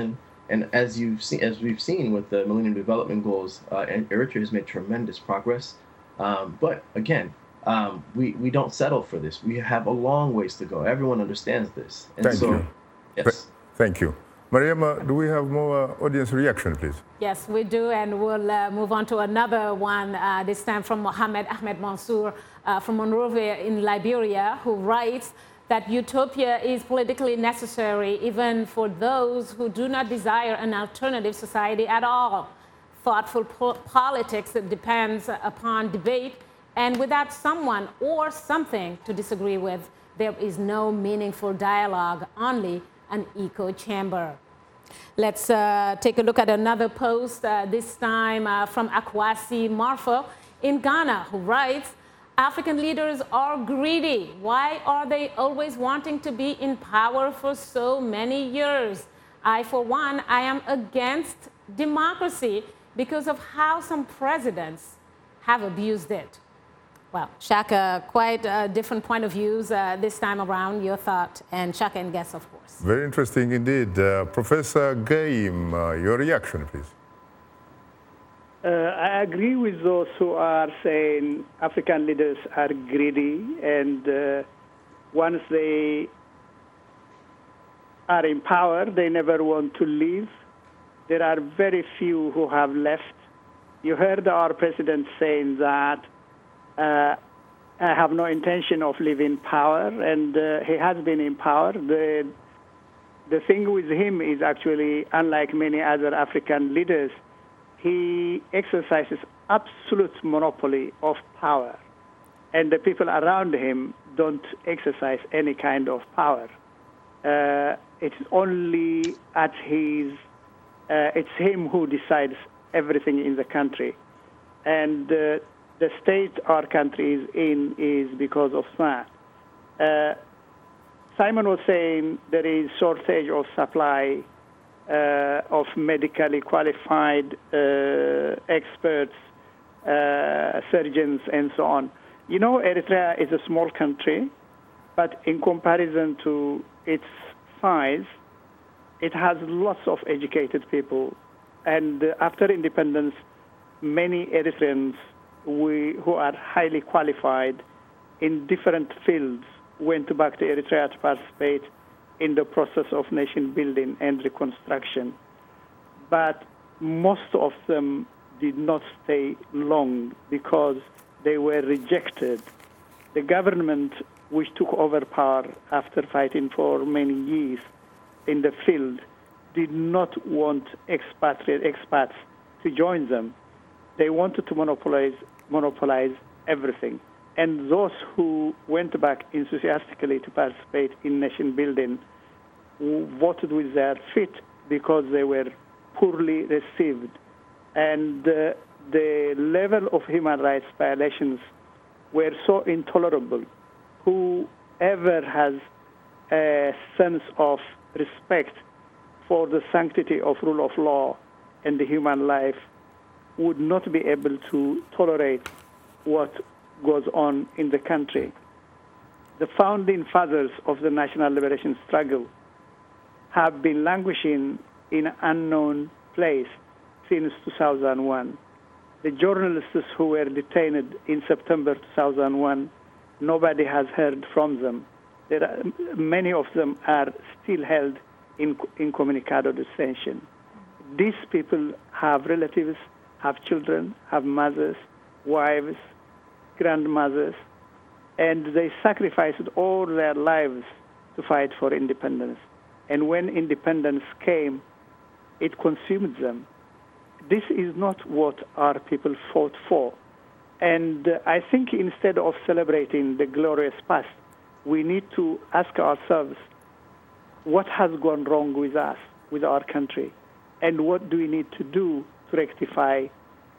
And as you've seen, as we've seen with the Millennium Development Goals, uh, and Eritrea has made tremendous progress. Um, but again, um, we we don't settle for this. We have a long ways to go. Everyone understands this. And Thank so, you. Yes. Thank you. Mariama, do we have more uh, audience reaction, please? Yes, we do, and we'll uh, move on to another one, uh, this time from Mohammed Ahmed Mansour uh, from Monrovia in Liberia, who writes that utopia is politically necessary even for those who do not desire an alternative society at all. Thoughtful po politics depends upon debate, and without someone or something to disagree with, there is no meaningful dialogue, only an echo chamber. Let's uh, take a look at another post, uh, this time uh, from Akwasi Marfo in Ghana, who writes, African leaders are greedy. Why are they always wanting to be in power for so many years? I, for one, I am against democracy because of how some presidents have abused it. Well, Shaka, quite a different point of views uh, this time around. Your thought, and Shaka and guests, of course. Very interesting indeed. Uh, Professor Gaim, uh, your reaction, please. Uh, I agree with those who are saying African leaders are greedy, and uh, once they are in power, they never want to leave. There are very few who have left. You heard our president saying that uh, I have no intention of leaving power, and uh, he has been in power. The, the thing with him is actually, unlike many other African leaders, he exercises absolute monopoly of power, and the people around him don't exercise any kind of power. Uh, it's only at his, uh, it's him who decides everything in the country. And uh, the state our country is in is because of that. Uh, Simon was saying there is shortage of supply Uh, of medically qualified uh, experts, uh, surgeons, and so on. You know, Eritrea is a small country, but in comparison to its size, it has lots of educated people. And uh, after independence, many Eritreans we, who are highly qualified in different fields went back to Eritrea to participate in the process of nation building and reconstruction. But most of them did not stay long because they were rejected. The government, which took over power after fighting for many years in the field, did not want expatriate expats to join them. They wanted to monopolize, monopolize everything. And those who went back enthusiastically to participate in nation building voted with their feet because they were poorly received. And uh, the level of human rights violations were so intolerable. Whoever has a sense of respect for the sanctity of rule of law and the human life would not be able to tolerate what goes on in the country. The founding fathers of the national liberation struggle have been languishing in an unknown place since two thousand one. The journalists who were detained in September two thousand one, nobody has heard from them. There are, many of them are still held in incommunicado detention. These people have relatives, have children, have mothers, wives, grandmothers, and they sacrificed all their lives to fight for independence. And when independence came, it consumed them. This is not what our people fought for. And uh, I think instead of celebrating the glorious past, we need to ask ourselves, what has gone wrong with us, with our country? And what do we need to do to rectify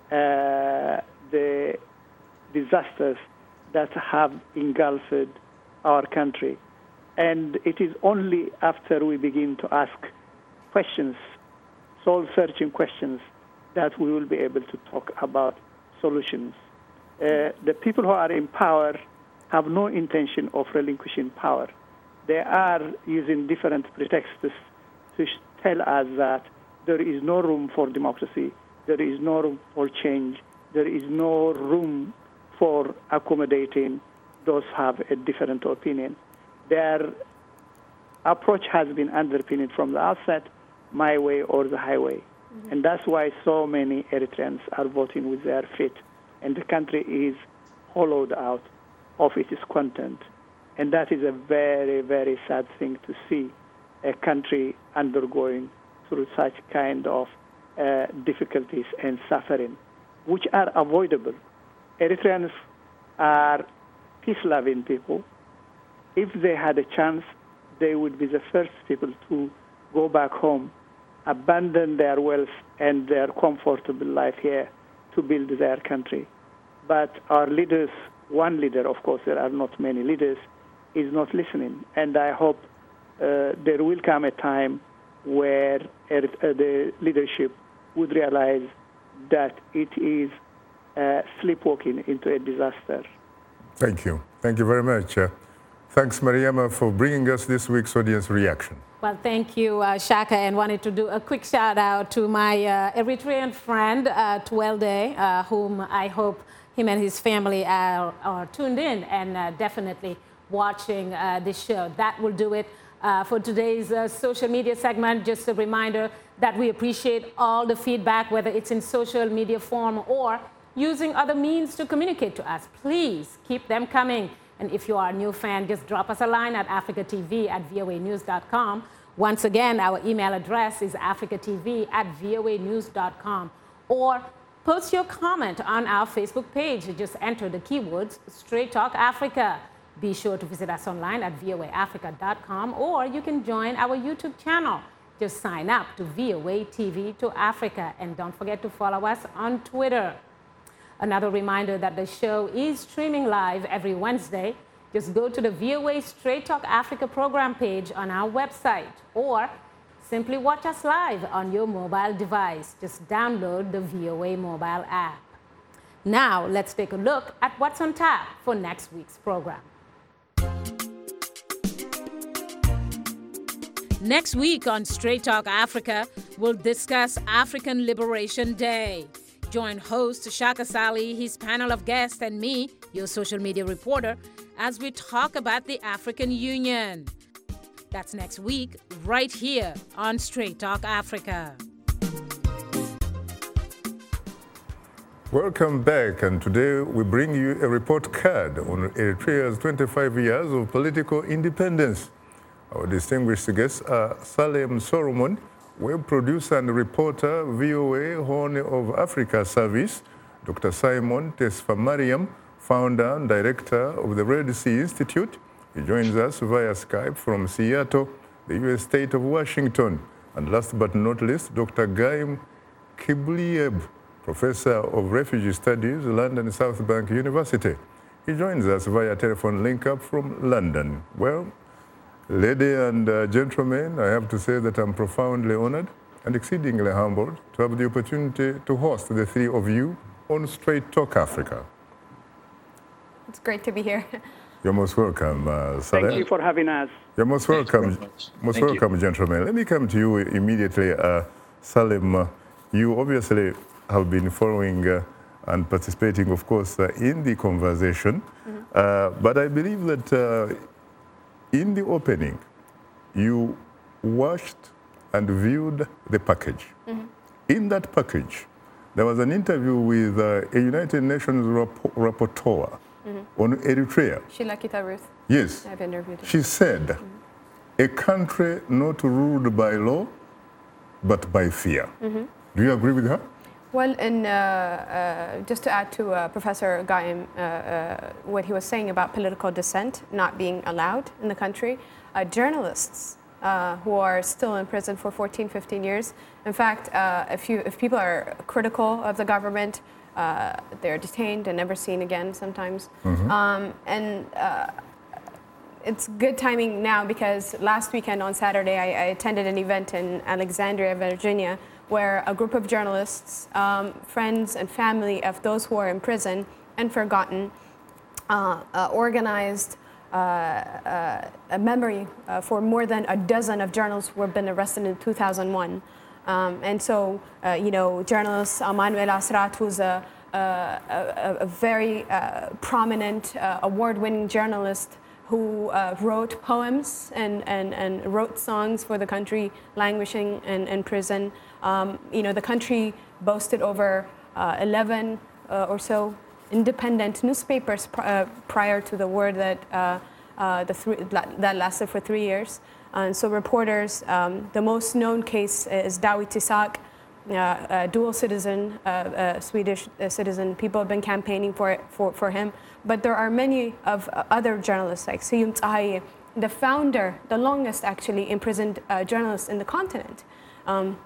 uh, the disasters that have engulfed our country? And it is only after we begin to ask questions, soul-searching questions, that we will be able to talk about solutions. Uh, the people who are in power have no intention of relinquishing power. They are using different pretexts to tell us that there is no room for democracy, there is no room for change, there is no room for accommodating those who have a different opinion. Their approach has been underpinned from the outset, my way or the highway. Mm-hmm. And that's why so many Eritreans are voting with their feet. And the country is hollowed out of its content. And that is a very, very sad thing to see, a country undergoing through such kind of uh, difficulties and suffering, which are avoidable. Eritreans are peace-loving people. If they had a chance, they would be the first people to go back home, abandon their wealth and their comfortable life here to build their country. But our leaders, one leader, of course, there are not many leaders, is not listening. And I hope uh, there will come a time where uh, the leadership would realize that it is uh, sleepwalking into a disaster. Thank you. Thank you very much. Uh, thanks, Mariama, for bringing us this week's audience reaction. Well, thank you, uh, Shaka, and wanted to do a quick shout out to my uh, Eritrean friend, uh, Twelde, uh, whom I hope him and his family are, are tuned in and uh, definitely watching uh, this show. That will do it uh, for today's uh, social media segment. Just a reminder that we appreciate all the feedback, whether it's in social media form or using other means to communicate to us. Please keep them coming. And if you are a new fan, just drop us a line at africatv at voa news dot com. Once again, our email address is africatv at voa news dot com. Or post your comment on our Facebook page. Just enter the keywords Straight Talk Africa. Be sure to visit us online at voa africa dot com, or you can join our YouTube channel. Just sign up to V O A T V to Africa, and don't forget to follow us on Twitter. Another reminder that the show is streaming live every Wednesday. Just go to the V O A Straight Talk Africa program page on our website, or simply watch us live on your mobile device. Just download the V O A mobile app. Now, let's take a look at what's on tap for next week's program. Next week on Straight Talk Africa, we'll discuss African Liberation Day. Join host Shaka Sali, his panel of guests, and me, your social media reporter, as we talk about the African Union. That's next week, right here on Straight Talk Africa. Welcome back, and today we bring you a report card on Eritrea's twenty-five years of political independence. Our distinguished guests are Salem Solomon, web producer and reporter, V O A Horn of Africa Service, Doctor Simon Tesfamariam, founder and director of the Red Sea Institute. He joins us via Skype from Seattle, the U S state of Washington. And last but not least, Doctor Guy Kiblieb, professor of refugee studies, London South Bank University. He joins us via telephone link-up from London. Well, ladies and uh, gentlemen, I have to say that I'm profoundly honored and exceedingly humbled to have the opportunity to host the three of you on Straight Talk Africa. It's great to be here. You're most welcome, uh, Salem. Thank you for having us. You're most welcome, most Thank welcome, you. gentlemen. Let me come to you immediately. Uh, Salem, uh, you obviously have been following uh, and participating, of course, uh, in the conversation. Mm-hmm. uh, but I believe that uh, in the opening, you watched and viewed the package. Mm-hmm. In that package, there was an interview with uh, a United Nations rap- rapporteur mm-hmm. on Eritrea. Shilakita Ruth. Yes. I've interviewed her. She said, mm-hmm. a country not ruled by law, but by fear. Mm-hmm. Do you agree with her? Well, and uh, uh, just to add to uh, Professor Gaim, uh, uh, what he was saying about political dissent not being allowed in the country, uh, journalists uh, who are still in prison for fourteen, fifteen years. In fact, uh, if, you, if people are critical of the government, uh, they're detained and never seen again sometimes. Mm-hmm. Um, and uh, it's good timing now because last weekend on Saturday, I, I attended an event in Alexandria, Virginia, where a group of journalists, um, friends and family of those who are in prison and forgotten, uh, uh, organized uh, uh, a memory uh, for more than a dozen of journalists who have been arrested in two thousand one. Um, and so, uh, you know, journalist Emmanuel Asrat, who's a, a, a, a very uh, prominent, uh, award-winning journalist who uh, wrote poems and, and, and wrote songs for the country languishing in, in prison. Um, you know, the country boasted over uh, eleven uh, or so independent newspapers pr uh, prior to the war that, uh, uh, the three, that lasted for three years. And so reporters, um, the most known case is Dawit Isaak, uh, a dual citizen, uh, uh, Swedish uh, citizen. People have been campaigning for, it, for, for him. But there are many of uh, other journalists like Seyum Tsahaye, the founder, the longest actually imprisoned uh, journalist in the continent, um,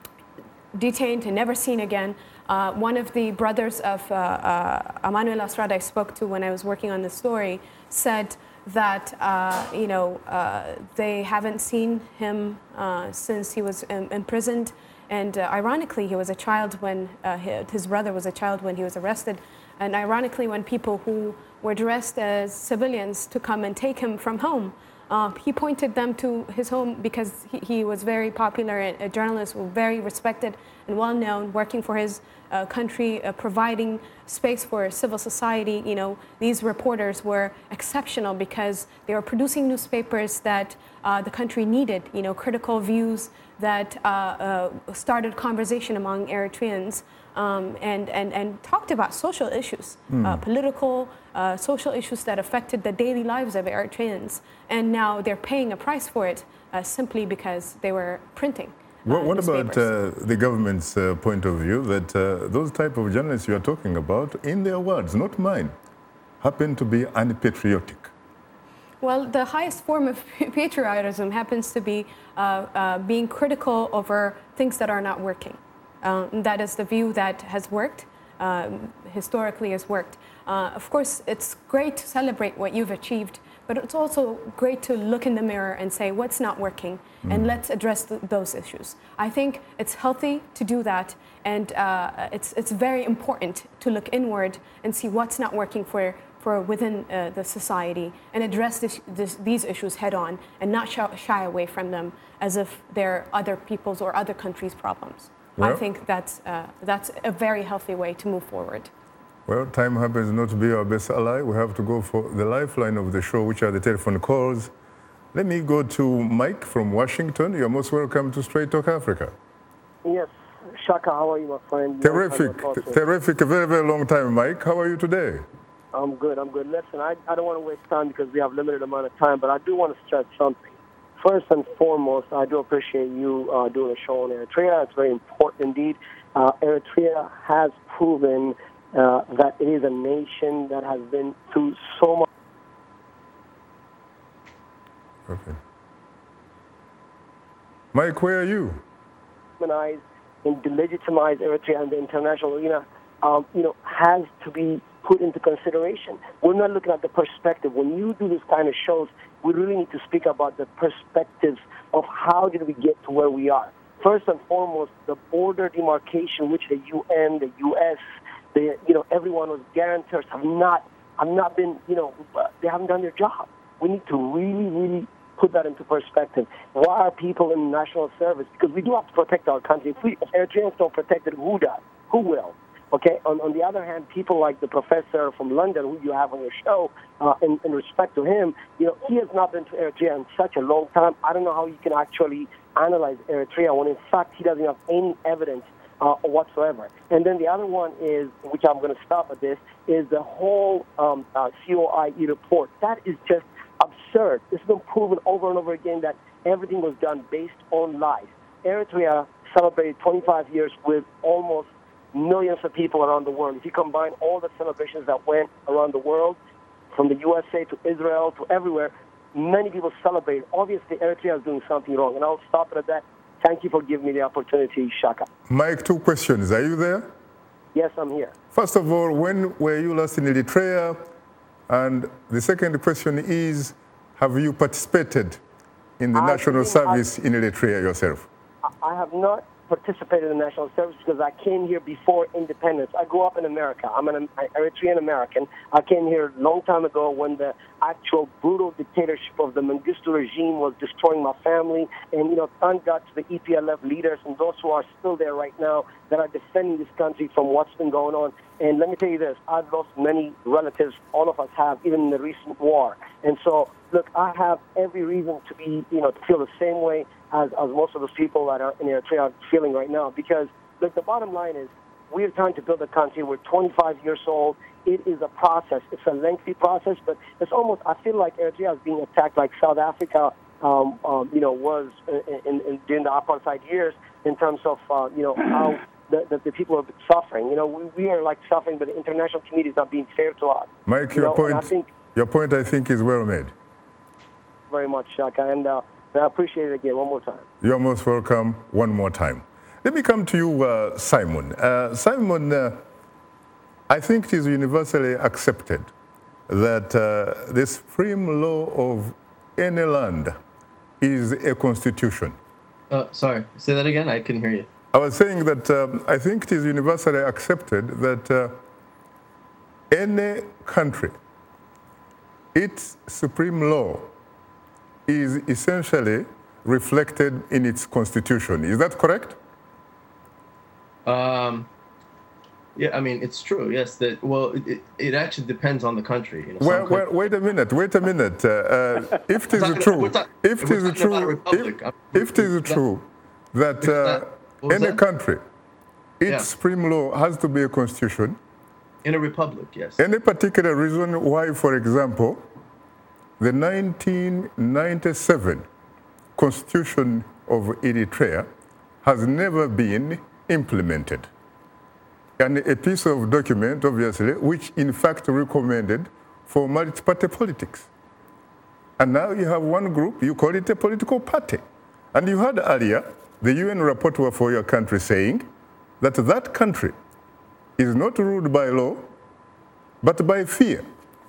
detained and never seen again. Uh, one of the brothers of uh, uh, Emmanuel Asrat I spoke to when I was working on the story said that uh, you know uh, they haven't seen him uh, since he was um, imprisoned, and uh, ironically he was a child when uh, his brother was a child when he was arrested, and ironically when people who were dressed as civilians to come and take him from home, uh, he pointed them to his home because he, he was very popular, a journalist, very respected and well known, working for his uh, country, uh, providing space for civil society. You know, these reporters were exceptional because they were producing newspapers that uh, the country needed, you know, critical views that uh, uh, started conversation among Eritreans um, and, and, and talked about social issues, mm. uh, political, uh, social issues that affected the daily lives of Eritreans. And now they're paying a price for it uh, simply because they were printing. What, what about uh, the government's uh, point of view that uh, those type of journalists you are talking about, in their words, not mine, happen to be unpatriotic? Well, the highest form of patriotism happens to be uh, uh, being critical over things that are not working. Uh, that is the view that has worked, uh, historically has worked. Uh, of course, it's great to celebrate what you've achieved, but it's also great to look in the mirror and say what's not working, mm. and let's address th those issues. I think it's healthy to do that, and uh, it's, it's very important to look inward and see what's not working for, for within uh, the society and address this, this, these issues head on and not shy, shy away from them as if they're other people's or other countries' problems. Well, I think that's, uh, that's a very healthy way to move forward. Well, time happens not to be our best ally. We have to go for the lifeline of the show, which are the telephone calls. Let me go to Mike from Washington. You're most welcome to Straight Talk Africa. Yes. Shaka, how are you, my friend? Terrific. Terrific. A very, very long time, Mike. How are you today? I'm good. I'm good. Listen, I, I don't want to waste time because we have limited amount of time, but I do want to stress something. First and foremost, I do appreciate you uh, doing a show on Eritrea. It's very important indeed. Uh, Eritrea has proven Uh, that it is a nation that has been through so much. Okay. Mike, where are you? And delegitimize Eritrea in the international arena, um, you know, has to be put into consideration. We're not looking at the perspective. When you do this kind of shows, we really need to speak about the perspectives of how did we get to where we are. First and foremost, the border demarcation, which the U N, the U S, The, you know, everyone was guarantors have not, have not been, you know, they haven't done their job. We need to really, really put that into perspective. Why are people in national service? Because we do have to protect our country. If, we, if Eritreans don't protect it, who does? Who will? Okay. On, on the other hand, people like the professor from London, who you have on your show, uh, in, in respect to him, you know, he has not been to Eritrea in such a long time. I don't know how you can actually analyze Eritrea when, in fact, he doesn't have any evidence Uh, whatsoever. And then the other one is, which I'm going to stop at this, is the whole um, uh, C O I E report. That is just absurd. It's been proven over and over again that everything was done based on lies. Eritrea celebrated twenty-five years with almost millions of people around the world. If you combine all the celebrations that went around the world, from the U S A to Israel to everywhere, many people celebrate. Obviously, Eritrea is doing something wrong, and I'll stop it at that. Thank you for giving me the opportunity, Shaka. Mike, two questions. Are you there? Yes, I'm here. First of all, when were you last in Eritrea? And the second question is, have you participated in the I national been, service I, in Eritrea yourself? I have not participated in national service because I came here before independence. I grew up in America. I'm an Eritrean American. I came here a long time ago when the actual brutal dictatorship of the Mengistu regime was destroying my family. And, you know, thank God to the E P L F leaders and those who are still there right now that are defending this country from what's been going on. And let me tell you this, I've lost many relatives, all of us have, even in the recent war. And so, look, I have every reason to be, you know, to feel the same way as, as most of those people that are in Eritrea are feeling right now. Because, look, the bottom line is we're trying to build a country. We're twenty-five years old. It is a process. It's a lengthy process, but it's almost, I feel like Eritrea is being attacked like South Africa, um, um, you know, was in, in, during the apartheid years in terms of, uh, you know, how the, the, the people are suffering. You know, we, we are like suffering, but the international community is not being fair to us. Mike, you your know? point, I think, your point, I think, is well made. Very much, Shaka, and uh, I appreciate it again one more time. You're most welcome one more time. Let me come to you, uh, Simon. Uh, Simon, uh, I think it is universally accepted that uh, the supreme law of any land is a constitution. Uh, sorry, say that again? I couldn't hear you. I was saying that um, I think it is universally accepted that uh, any country, its supreme law is essentially reflected in its constitution. Is that correct? Um, yeah, I mean, it's true, yes. That Well, it, it actually depends on the country. You know, well, well, wait a minute, wait a minute. Uh, uh, if it is true, if it is true, if, if it is true that uh, any country, its Yeah. supreme law has to be a constitution. In a republic, yes. Any particular reason why, for example, the nineteen ninety-seven Constitution of Eritrea has never been implemented? And a piece of document, obviously, which in fact recommended for multi-party politics. And now you have one group, you call it a political party. And you had earlier the U N rapporteur for your country saying that that country is not ruled by law, but by fear.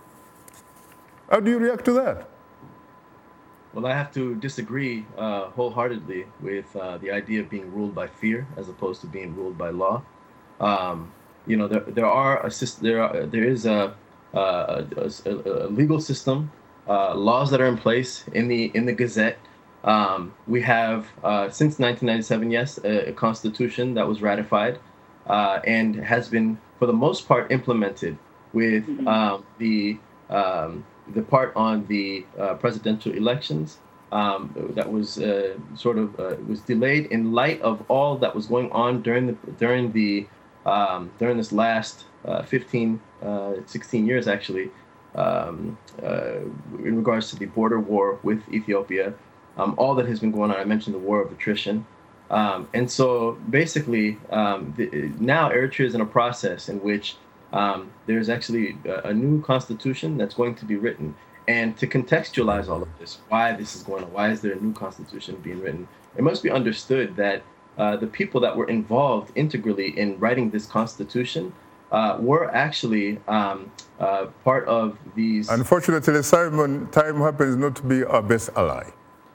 How do you react to that? Well, I have to disagree uh, wholeheartedly with uh, the idea of being ruled by fear as opposed to being ruled by law. Um, you know, there there are a there are, there is a, a, a, a legal system, uh, laws that are in place in the in the Gazette. Um, we have uh, since nineteen ninety-seven, yes, a, a constitution that was ratified uh, and has been for the most part implemented with um, the um, the part on the uh, presidential elections um, that was uh, sort of uh, was delayed in light of all that was going on during the during the um, during this last uh, fifteen, uh, sixteen years actually um, uh, in regards to the border war with Ethiopia, um, all that has been going on. I mentioned the war of attrition, um, and so basically um, the, now Eritrea is in a process in which Um, there's actually a, a new constitution that's going to be written. And to contextualize all of this, why this is going on, why is there a new constitution being written, it must be understood that uh, the people that were involved integrally in writing this constitution uh, were actually um, uh, part of these... Unfortunately, Simon, time happens not to be our best ally.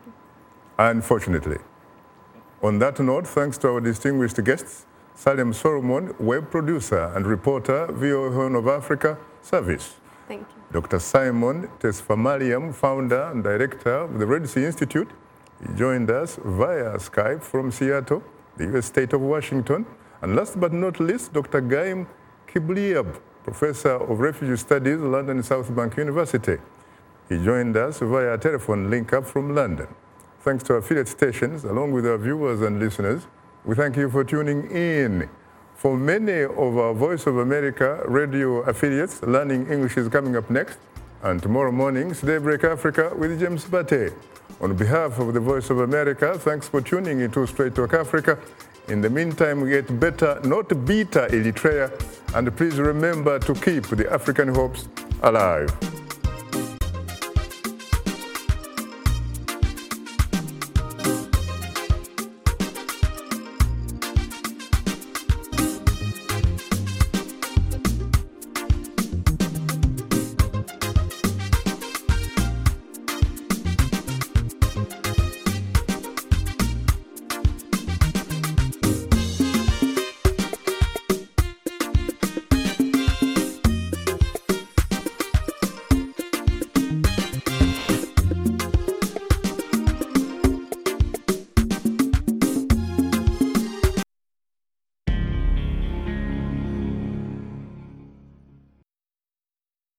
Unfortunately. On that note, thanks to our distinguished guests, Salem Solomon, web producer and reporter, V O A Horn of Africa Service. Thank you. Doctor Simon Tesfamaliam, founder and director of the Red Sea Institute. He joined us via Skype from Seattle, the U S state of Washington. And last but not least, Doctor Gaim Kibliab, professor of refugee studies, London South Bank University. He joined us via telephone link-up from London. Thanks to our affiliate stations, along with our viewers and listeners, we thank you for tuning in. For many of our Voice of America radio affiliates, Learning English is coming up next. And tomorrow morning's Daybreak Africa with James Bate. On behalf of the Voice of America, thanks for tuning into Straight Talk Africa. In the meantime, get better, not better Eritrea. And please remember to keep the African hopes alive.